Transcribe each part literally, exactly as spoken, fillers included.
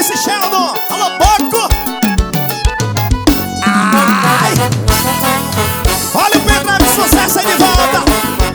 Maurício Sheldon, alô Boco. Ai, olha o Pendrive, sucesso aí de volta.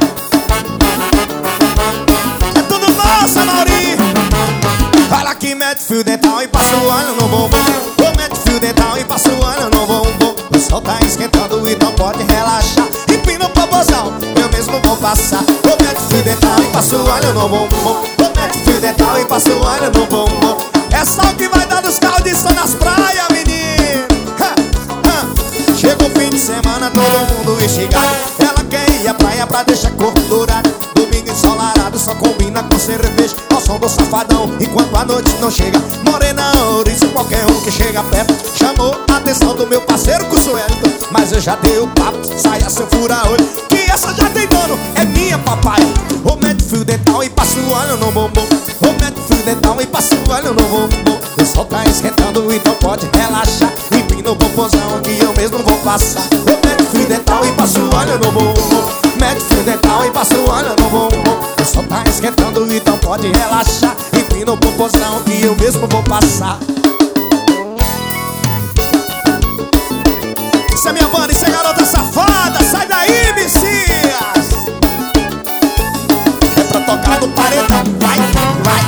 É tudo nossa, Mauri. Fala que mete fio dental e passa o ano no bumbum. Ou mete fio dental e passa o ano no bumbum. O sol tá esquentando, então pode relaxar. Empina o popozão, eu mesmo vou passar. Ou mete fio dental e passa o ano no bumbum. Ou mete fio dental e passa o ano no bumbum. É só o que vai dar nos carros de som nas praias, menino. Ha, ha. Chega o fim de semana, todo mundo instigado. Ela quer ir à praia pra deixar corpo dourado. Domingo ensolarado, só combina com cerveja ao som do safadão, enquanto a noite não chega. Morena, ouriço, qualquer um que chega perto chamou a atenção do meu parceiro com sueldo. Mas eu já dei o papo, saia seu fura-olho, que essa já tem dono, é minha papai. Ou mete fio dental e passa o olho no bumbum. Ou mete fio dental e passa o olho no bumbum. O sol tá esquentando, então pode relaxar. Empina o popozão que eu mesmo vou passar. Ou mete fio dental e passa o olho no bumbum. Mete fio dental e passa o olho no bumbum. O sol tá esquentando, então pode relaxar. Empina o popozão que eu mesmo vou passar. Isso é minha banda, isso é garota safada. Sai daí, Messias. É pra tocar no paredão. Vai, vai.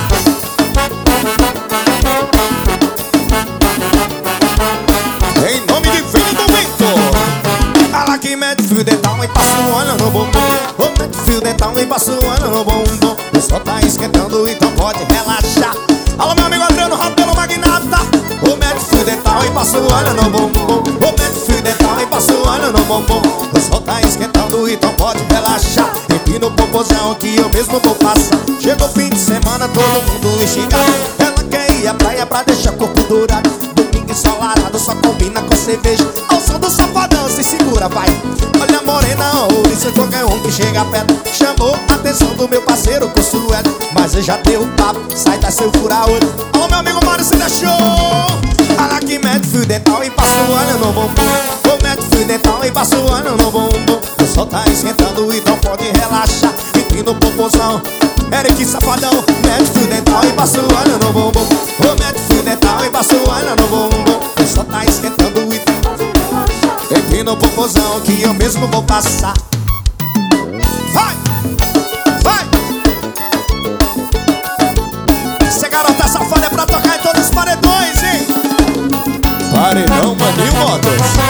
Em nome de Filho do Vento. Ela que mete fio dental e passa o olho no bumbum. Ou mete fio dental e passa o olho no bumbum. O sol tá esquentando, então pode relaxar. Alô, meu amigo Adriano, Rabelo Magnata. Ou mete fio dental e passa o olho no bumbum. Ou mete fio dental e passa o olho no bumbum. O sol tá esquentando, então pode relaxar. Empina o popozão que eu mesmo vou passar. Chega o fim de semana, todo mundo instigado. Ela quer ir à praia pra deixar corpo dourado. Domingo ensolarado, só combina com cerveja ao som do safadão, se segura, vai. Olha, morena, ouriço, qualquer um que chega perto chamou a atenção do meu parceiro com sueldo. Mas eu já dei o papo, sai da seu fura-olho. Alô, meu amigo Mário, você deixou. Ela que mete fio dental e passa o olho no bumbum. Ou mete fio dental e passa o olho no bumbum. O sol tá esquentando, então pode relaxar. Empina o popozão, Eric Safadão. Mete fio dental e passa o olho no bumbum. Ou mete fio dental e passa o olho no bumbum. O sol tá esquentando, então pode relaxar. Empina o popozão que eu mesmo vou passar. Vai, vai. Essa garota safada é pra tocar em todos os paredões, hein? Paredão Maninho Motos.